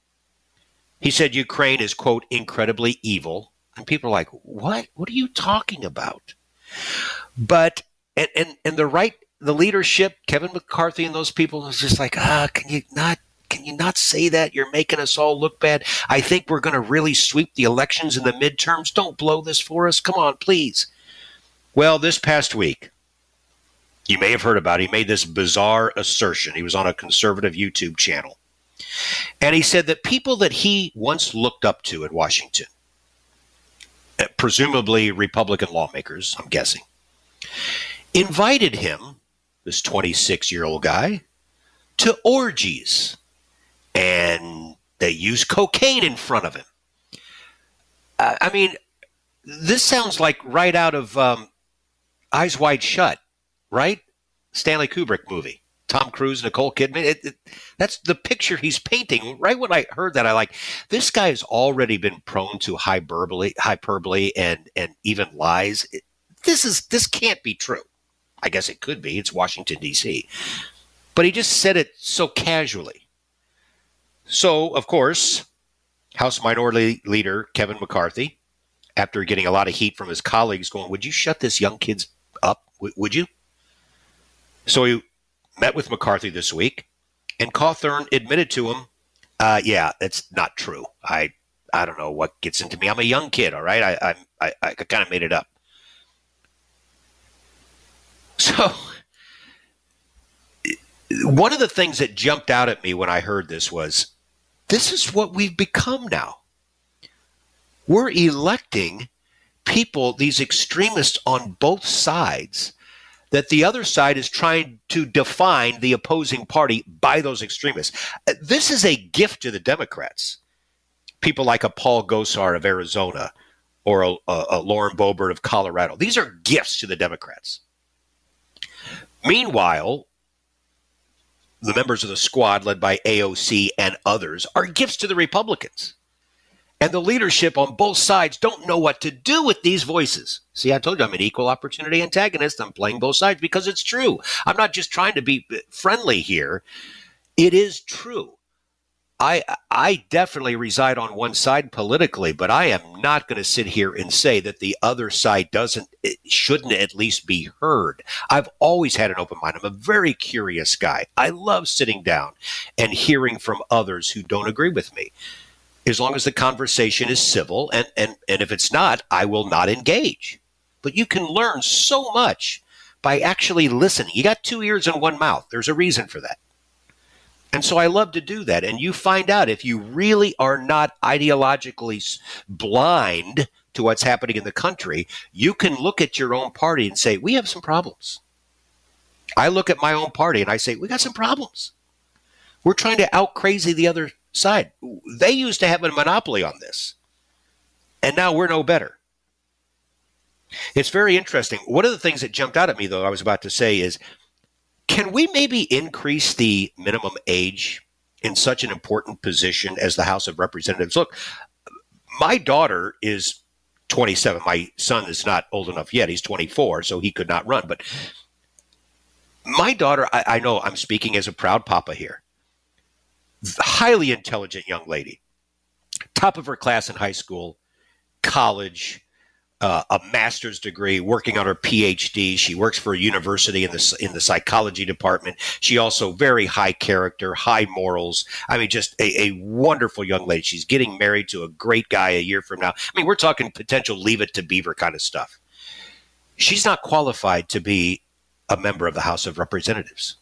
He said Ukraine is, quote, incredibly evil. And people are like, what? What are you talking about? But, and, and, and the right, the leadership, Kevin McCarthy and those people was just like, ah, can you not, can you not say that? You're making us all look bad. I think we're going to really sweep the elections in the midterms. Don't blow this for us. Come on, please. Well, this past week, you may have heard about it. He made this bizarre assertion. He was on a conservative YouTube channel. And he said that people that he once looked up to in Washington, presumably Republican lawmakers, I'm guessing, invited him, this twenty-six-year-old guy, to orgies. And they used cocaine in front of him. Uh, I mean, this sounds like right out of um, Eyes Wide Shut, right? Stanley Kubrick movie. Tom Cruise, Nicole Kidman. It, it, that's the picture he's painting. Right when I heard that, I like, this guy has already been prone to hyperbole, hyperbole and, and even lies. It, this is this can't be true. I guess it could be. It's Washington, D C. But he just said it so casually. So, of course, House Minority Leader Kevin McCarthy, after getting a lot of heat from his colleagues going, would you shut this young kid's up? W- would you? So he met with McCarthy this week, and Cawthorn admitted to him, uh, yeah, that's not true. I I don't know what gets into me. I'm a young kid, all right? I I, I, I kind of made it up. So one of the things that jumped out at me when I heard this was, this is what we've become now. We're electing people, these extremists on both sides, that the other side is trying to define the opposing party by those extremists. This is a gift to the Democrats. People like a Paul Gosar of Arizona or a, a, a Lauren Boebert of Colorado. These are gifts to the Democrats. Meanwhile, the members of the squad led by A O C and others are gifts to the Republicans. And the leadership on both sides don't know what to do with these voices. See, I told you I'm an equal opportunity antagonist. I'm playing both sides because it's true. I'm not just trying to be friendly here. It is true. I I definitely reside on one side politically, but I am not going to sit here and say that the other side doesn't, it shouldn't at least be heard. I've always had an open mind. I'm a very curious guy. I love sitting down and hearing from others who don't agree with me, as long as the conversation is civil, and, and, and if it's not, I will not engage. But you can learn so much by actually listening. You got two ears and one mouth. There's a reason for that. And so I love to do that. And you find out if you really are not ideologically blind to what's happening in the country, you can look at your own party and say, we have some problems. I look at my own party and I say, we got some problems. We're trying to out crazy the other side. They used to have a monopoly on this, and now we're no better. It's very interesting. One of the things that jumped out at me, though, I was about to say is, can we maybe increase the minimum age in such an important position as the House of Representatives? Look, my daughter is twenty-seven. My son is not old enough yet. He's twenty-four, so he could not run. But my daughter, I, I know I'm speaking as a proud papa here. highly intelligent young lady, top of her class in high school, college, uh, a master's degree, working on her P H D. She works for a university in the in the psychology department. She also very high character, high morals. I mean, just a, a wonderful young lady. She's getting married to a great guy a year from now. I mean, we're talking potential Leave It to Beaver kind of stuff. She's not qualified to be a member of the House of Representatives.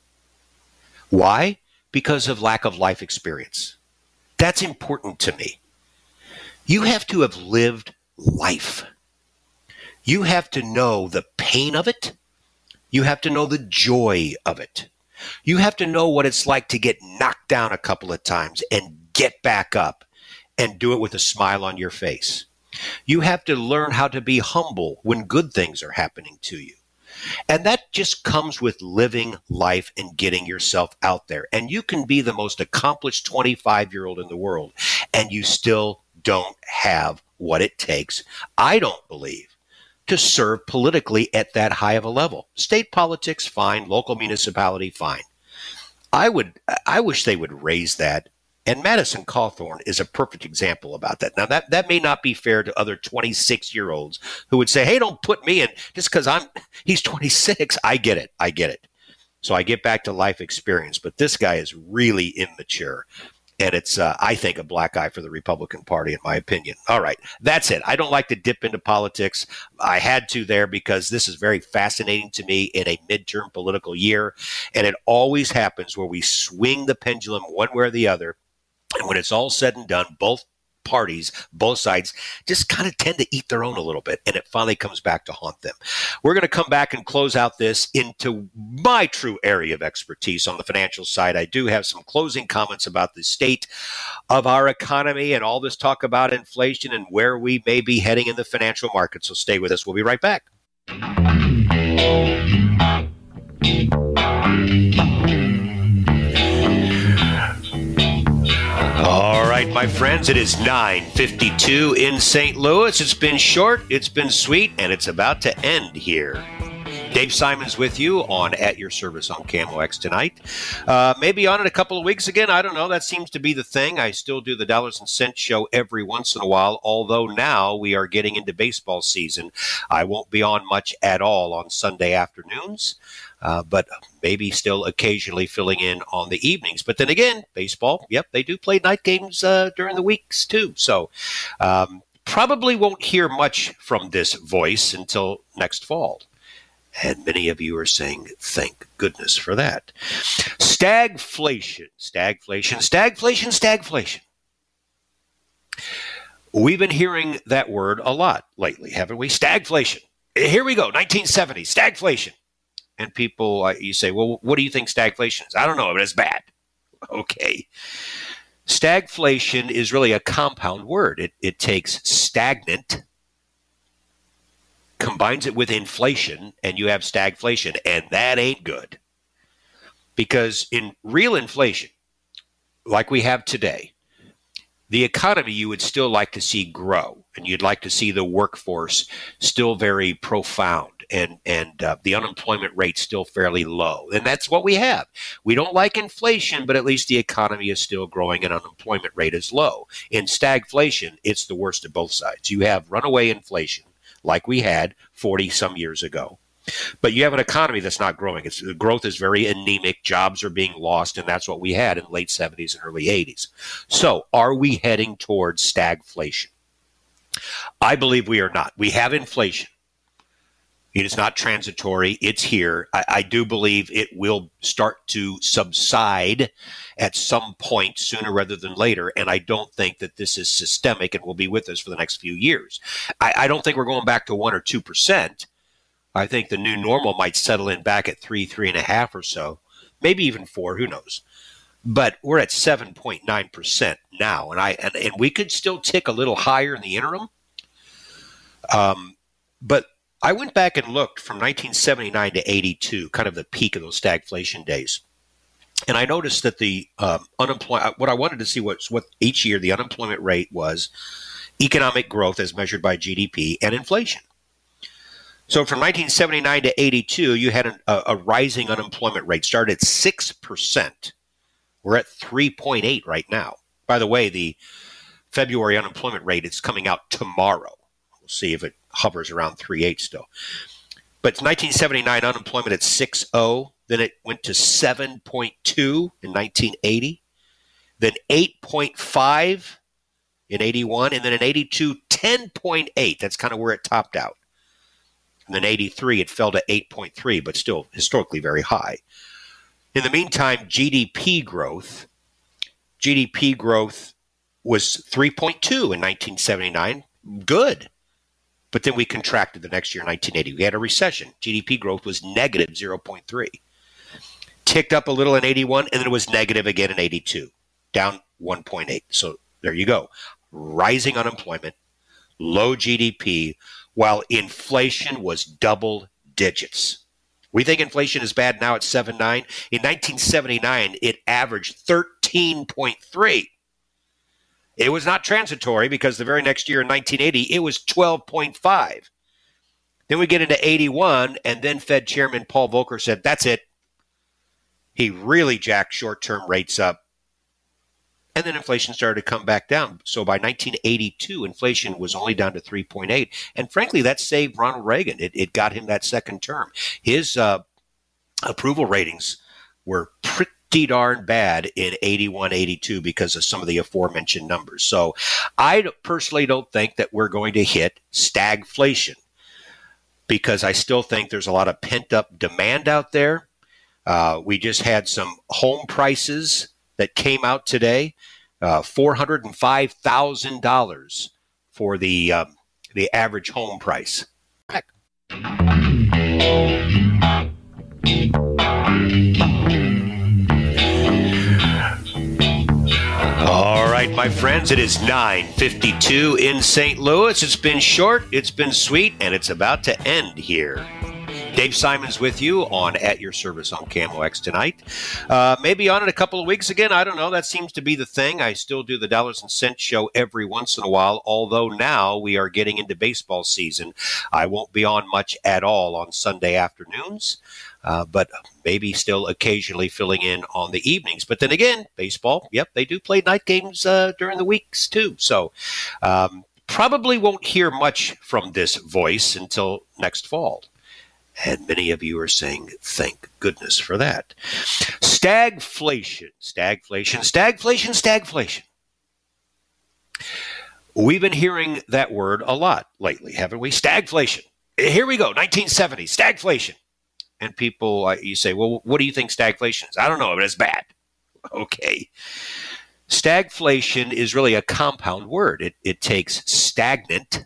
Why? Because of lack of life experience. That's important to me. You have to have lived life. You have to know the pain of it. You have to know the joy of it. You have to know what it's like to get knocked down a couple of times and get back up and do it with a smile on your face. You have to learn how to be humble when good things are happening to you. And that just comes with living life and getting yourself out there. And you can be the most accomplished twenty-five-year-old in the world, and you still don't have what it takes, I don't believe, to serve politically at that high of a level. State politics, fine. Local municipality, fine. I would, I wish they would raise that. And Madison Cawthorn is a perfect example about that. Now, that, that may not be fair to other twenty-six-year-olds who would say, hey, don't put me in just because I'm he's twenty-six. I get it. I get it. So I get back to life experience. But this guy is really immature. And it's, uh, I think, a black eye for the Republican Party, in my opinion. All right. That's it. I don't like to dip into politics. I had to there because this is very fascinating to me in a midterm political year. And it always happens where we swing the pendulum one way or the other. And when it's all said and done, both parties, both sides, just kind of tend to eat their own a little bit, and it finally comes back to haunt them. We're going to come back and close out this into my true area of expertise on the financial side. I do have some closing comments about the state of our economy and all this talk about inflation and where we may be heading in the financial market. So stay with us. We'll be right back. All right, my friends, it is nine fifty-two in Saint Louis. It's been short, it's been sweet, and it's about to end here. Dave Simons with you on At Your Service on KMOX tonight. Uh, maybe on in a couple of weeks again. I don't know. That seems to be the thing. I still do the Dollars and Cents show every once in a while, although now we are getting into baseball season. I won't be on much at all on Sunday afternoons. Uh, but maybe still occasionally filling in on the evenings. But then again, baseball, yep, they do play night games uh, during the weeks too. So um, probably won't hear much from this voice until next fall. And many of you are saying, thank goodness for that. Stagflation, stagflation, stagflation, stagflation. We've been hearing that word a lot lately, haven't we? Stagflation. Here we go, nineteen seventy, stagflation. And people, uh, you say, well, what do you think stagflation is? I don't know, but it's bad. Okay. Stagflation is really a compound word. It, it takes stagnant, combines it with inflation, and you have stagflation. And that ain't good. Because in real inflation, like we have today, the economy you would still like to see grow. And you'd like to see the workforce still very profound. And and uh, the unemployment rate still fairly low. And that's what we have. We don't like inflation, but at least the economy is still growing and unemployment rate is low. In stagflation, it's the worst of both sides. You have runaway inflation like we had forty some years ago. But you have an economy that's not growing. It's, the growth is very anemic. Jobs are being lost, and that's what we had in the late seventies and early eighties. So are we heading towards stagflation? I believe we are not. We have inflation. It is not transitory. It's here. I, I do believe it will start to subside at some point sooner rather than later. And I don't think that this is systemic and will be with us for the next few years. I, I don't think we're going back to one or two percent. I think the new normal might settle in back at three, three and a half or so, maybe even four. Who knows? But we're at seven point nine percent now, and I and, and we could still tick a little higher in the interim. Um, but I went back and looked from nineteen seventy-nine to eighty-two, kind of the peak of those stagflation days. And I noticed that the um, unemployment, what I wanted to see was what each year the unemployment rate was, economic growth as measured by G D P, and inflation. So from nineteen seventy-nine to eighty-two, you had an, a, a rising unemployment rate, started at six percent We're at three point eight right now. By the way, the February unemployment rate is coming out tomorrow. We'll see if it hovers around three point eight still. But nineteen seventy-nine unemployment at six point oh. Then it went to seven point two in nineteen eighty. Then eight point five in eighty-one. And then in eighty-two, ten point eight. That's kind of where it topped out. And then eighty-three, it fell to eight point three, but still historically very high. In the meantime, G D P growth, G D P growth was three point two in nineteen seventy-nine. Good. But then we contracted the next year, nineteen eighty. We had a recession. G D P growth was negative zero point three. Ticked up a little in eighty-one, and then it was negative again in eighty-two, down one point eight. So there you go. Rising unemployment, low G D P, while inflation was double digits. We think inflation is bad now at seven point nine. In nineteen seventy-nine, it averaged thirteen point three. It was not transitory because the very next year in nineteen eighty, it was twelve point five. Then we get into eighty-one, and then Fed Chairman Paul Volcker said, that's it. He really jacked short-term rates up. And then inflation started to come back down. So by nineteen eighty-two, inflation was only down to three point eight. And frankly, that saved Ronald Reagan. It, it got him that second term. His uh, approval ratings were pretty darn bad in eighty-one, eighty-two because of some of the aforementioned numbers. So I personally don't think that we're going to hit stagflation because I still think there's a lot of pent-up demand out there. Uh, we just had some home prices that came out today, uh, four hundred five thousand dollars for the uh, the average home price. All right, my friends, it is nine fifty-two in Saint Louis. It's been short, it's been sweet, and it's about to end here. Dave Simons with you on At Your Service on KMOX tonight. Uh, maybe on in a couple of weeks again. I don't know. That seems to be the thing. I still do the Dollars and Cents show every once in a while, although now we are getting into baseball season. I won't be on much at all on Sunday afternoons, uh, but maybe still occasionally filling in on the evenings. But then again, baseball, yep, they do play night games uh, during the weeks too. So um, probably won't hear much from this voice until next fall. And many of you are saying, thank goodness for that. Stagflation, stagflation, stagflation, stagflation. We've been hearing that word a lot lately, haven't we? Stagflation. Here we go, nineteen seventy, stagflation. And people, uh, you say, well, what do you think stagflation is? I don't know, but it's bad. Okay. Stagflation is really a compound word. It, it takes stagnant,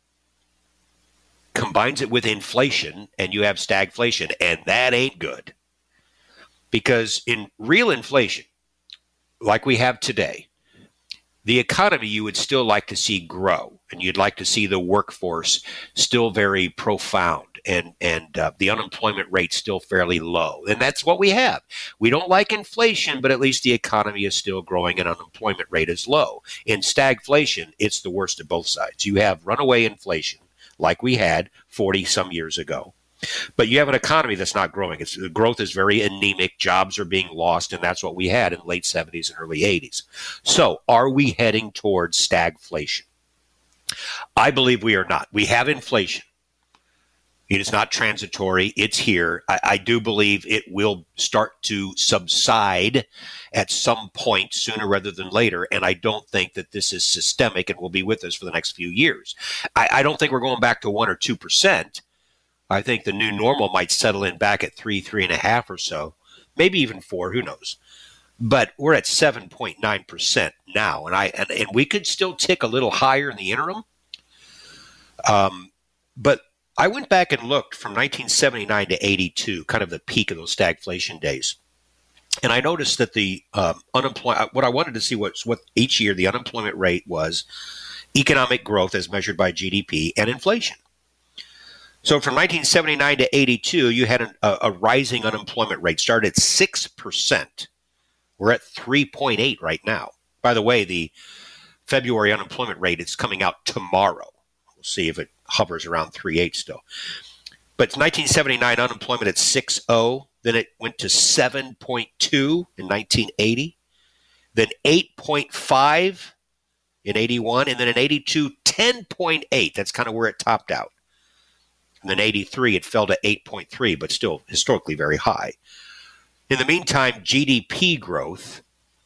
combines it with inflation, and you have stagflation, and that ain't good. Because in real inflation, like we have today, the economy you would still like to see grow, and you'd like to see the workforce still very profound, and, and uh, the unemployment rate still fairly low. And that's what we have. We don't like inflation, but at least the economy is still growing and unemployment rate is low. In stagflation, it's the worst of both sides. You have runaway inflation, like we had forty some years ago. But you have an economy that's not growing. It's, the growth is very anemic. Jobs are being lost, and that's what we had in the late seventies and early eighties. So are we heading towards stagflation? I believe we are not. We have inflation. It is not transitory. It's here. I, I do believe it will start to subside at some point sooner rather than later. And I don't think that this is systemic and will be with us for the next few years. I, I don't think we're going back to one or two percent. I think the new normal might settle in back at three, three and a half or so, maybe even four. Who knows? But we're at seven point nine percent now, and I and, and we could still tick a little higher in the interim. Um, but I went back and looked from nineteen seventy-nine to eighty-two, kind of the peak of those stagflation days. And I noticed that the um, unemployment, what I wanted to see was what each year the unemployment rate was, economic growth as measured by G D P, and inflation. So from nineteen seventy-nine to eighty-two, you had a, a rising unemployment rate, started at six percent. We're at three point eight right now. By the way, the February unemployment rate is coming out tomorrow. We'll see if it hovers around three point eight still. But nineteen seventy-nine unemployment at six point oh, then it went to seven point two in nineteen eighty. then eight point five in eighty-one, and then in eighty-two, ten point eight. That's kind of where it topped out. And then eighty-three, it fell to eight point three, but still historically very high. In the meantime, G D P growth,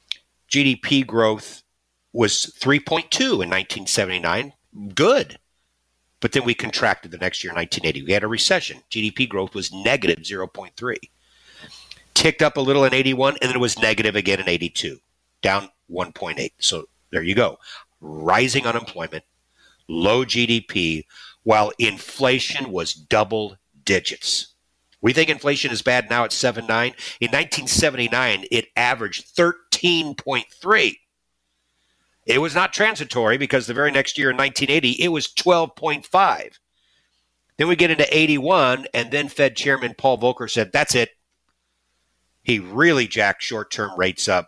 G D P growth was three point two in nineteen seventy-nine. Good. But then we contracted the next year, nineteen eighty. We had a recession. G D P growth was negative zero point three. Ticked up a little in eighty-one, and then it was negative again in eighty-two, down one point eight. So there you go. Rising unemployment, low G D P, while inflation was double digits. We think inflation is bad now at seven point nine. In nineteen seventy-nine, it averaged thirteen point three. It was not transitory because the very next year in nineteen eighty, it was twelve point five. Then we get into eighty-one, and then Fed Chairman Paul Volcker said, that's it. He really jacked short-term rates up.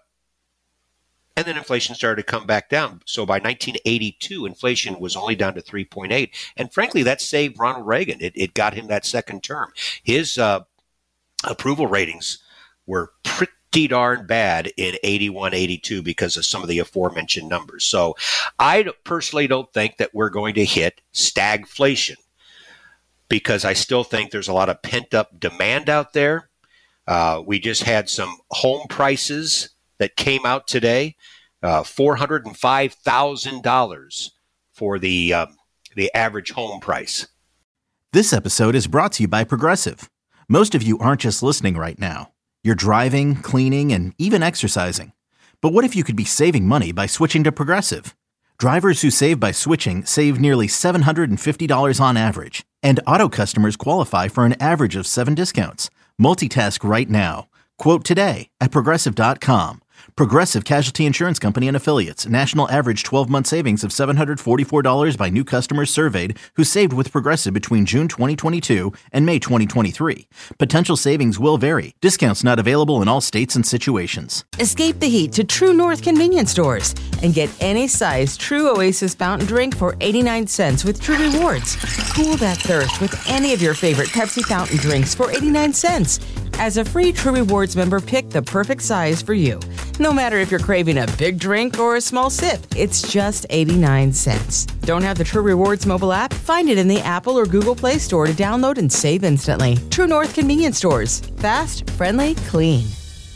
And then inflation started to come back down. So by nineteen eighty-two, inflation was only down to three point eight. And frankly, that saved Ronald Reagan. It, it got him that second term. His uh, approval ratings were pretty darn bad in eighty-one, eighty-two because of some of the aforementioned numbers. So I personally don't think that we're going to hit stagflation because I still think there's a lot of pent-up demand out there. Uh, we just had some home prices that came out today, uh, four hundred five thousand dollars for the um, the average home price.
This episode is brought to you by Progressive. Most of you aren't just listening right now. You're driving, cleaning, and even exercising. But what if you could be saving money by switching to Progressive? Drivers who save by switching save nearly seven hundred fifty dollars on average, and auto customers qualify for an average of seven discounts. Multitask right now. Quote today at Progressive dot com. Progressive Casualty Insurance Company and Affiliates. National average twelve-month savings of seven hundred forty-four dollars by new customers surveyed who saved with Progressive between June twenty twenty-two and May twenty twenty-three. Potential savings will vary. Discounts not available in all states and situations.
Escape the heat to True North convenience stores and get any size True Oasis fountain drink for eighty-nine cents with True Rewards. Cool that thirst with any of your favorite Pepsi fountain drinks for eighty-nine cents. As a free True Rewards member, pick the perfect size for you. No matter if you're craving a big drink or a small sip, it's just eighty-nine cents. Don't have the True Rewards mobile app? Find it in the Apple or Google Play Store to download and save instantly. True North convenience stores. Fast, friendly, clean.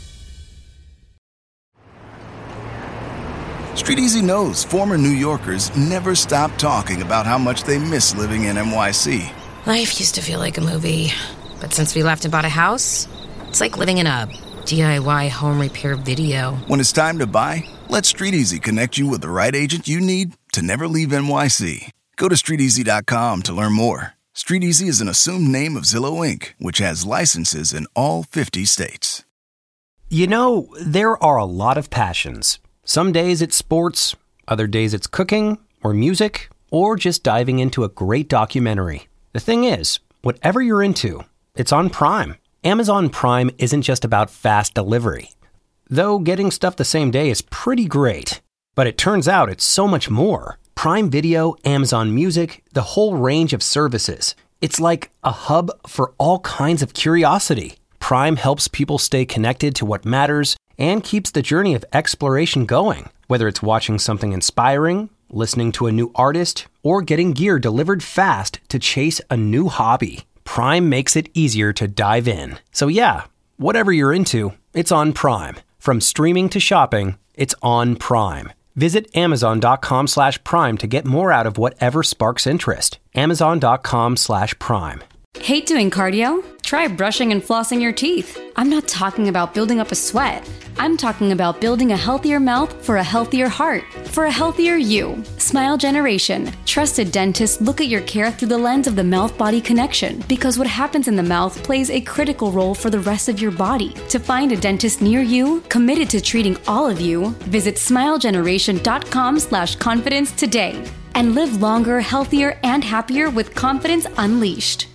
StreetEasy knows former New Yorkers never stop talking about how much they miss living in N Y C.
Life used to feel like a movie, but since we left and bought a house, it's like living in a D I Y home repair video.
When it's time to buy, let StreetEasy connect you with the right agent you need to never leave N Y C. Go to street easy dot com to learn more. StreetEasy is an assumed name of Zillow Incorporated, which has licenses in all fifty states.
You know, there are a lot of passions. Some days it's sports, other days it's cooking, or music, or just diving into a great documentary. The thing is, whatever you're into, it's on Prime. Amazon Prime isn't just about fast delivery. Though getting stuff the same day is pretty great. But it turns out it's so much more. Prime Video, Amazon Music, the whole range of services. It's like a hub for all kinds of curiosity. Prime helps people stay connected to what matters and keeps the journey of exploration going. Whether it's watching something inspiring, listening to a new artist, or getting gear delivered fast to chase a new hobby. Prime makes it easier to dive in. So yeah, whatever you're into, it's on Prime. From streaming to shopping, it's on Prime. Visit amazon.com slash prime to get more out of whatever sparks interest. Amazon.com slash prime.
Hate doing cardio? Try brushing and flossing your teeth. I'm not talking about building up a sweat. I'm talking about building a healthier mouth for a healthier heart, for a healthier you. Smile Generation. Trusted dentists look at your care through the lens of the mouth-body connection because what happens in the mouth plays a critical role for the rest of your body. To find a dentist near you, committed to treating all of you, visit smilegeneration.com slash confidence today and live longer, healthier, and happier with confidence unleashed.